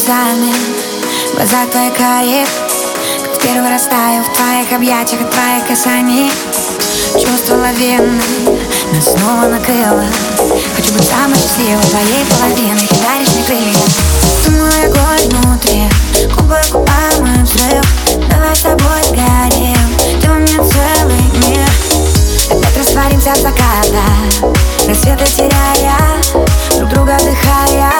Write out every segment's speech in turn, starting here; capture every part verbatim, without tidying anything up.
глазами, в глазах твоих карих, как в первый раз таю в твоих объятиях, от твоих касаний. Чувство лавины нас снова накрыло. Хочу быть самой счастливой твоей половиной. Ты даришь мне крылья. Ты мой огонь внутри, губы губам и взрыв. Давай с тобой сгорим, ты у меня целый мир. Опять растворимся в закатах, рассветы теряя, друг друга вдыхая.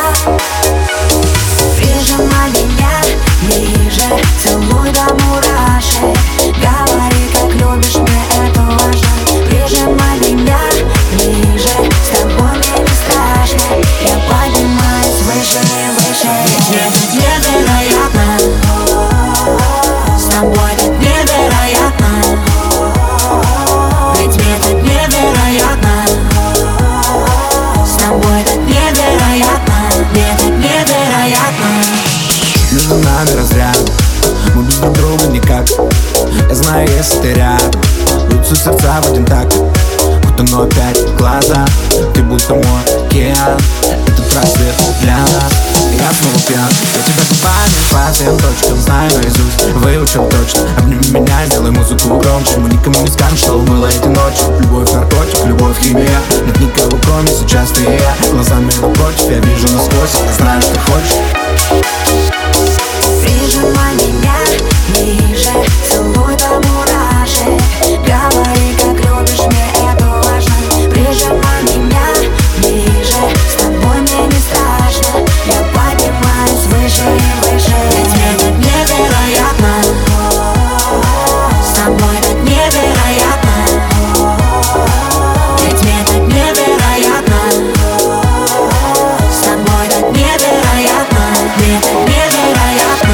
Прижимай меня ближе, целуй до мурашек. Говори, как любишь, мне это важно. Прижимай меня ближе, с тобой мне не страшно. Я поднимаюсь выше и выше. Ведь это невероятно, с тобой так невероятно. Ведь это невероятно, с тобой так невероятно. Это невероятно. Между нами разряд, мы без друг друга никак. Я знаю, если ты рядом, бьются сердца в один такт. Утону опять в глаза, ты будто мой океан. Этот рассвет для нас, я снова пьян. Я тебя губами по всем точкам знаю наизусть, выучил точно. Обними меня, сделай музыку громче. Мы никому не скажем, что было эти ночи. Любовь наркотик, любовь химия. Нет никого кроме сейчас ты и я. Глазами напротив, я вижу насквозь. Я знаю, что хочешь. Прижимай меня ближе, целуй до мурашек. Говори, как любишь, мне это важно. Прижимай меня ближе, с тобой мне не страшно. Я поднимаюсь выше и выше. Ведь это невероятно, с тобой так невероятно. Ведь это невероятно, с тобой так невероятно. Это невероятно.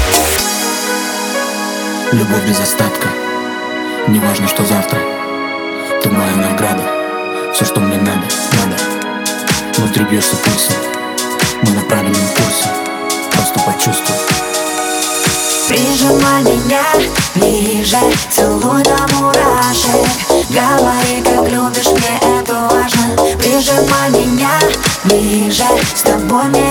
Любовь без остатка, не важно, что завтра. Ты моя награда, все, что мне надо, надо. Внутри бьешься пульсом, мы на правильном курсе. Просто почувствуй. Прижимай меня ближе, целуй до мурашек. Говори, как любишь, мне это важно. Прижимай меня ближе, с тобой мне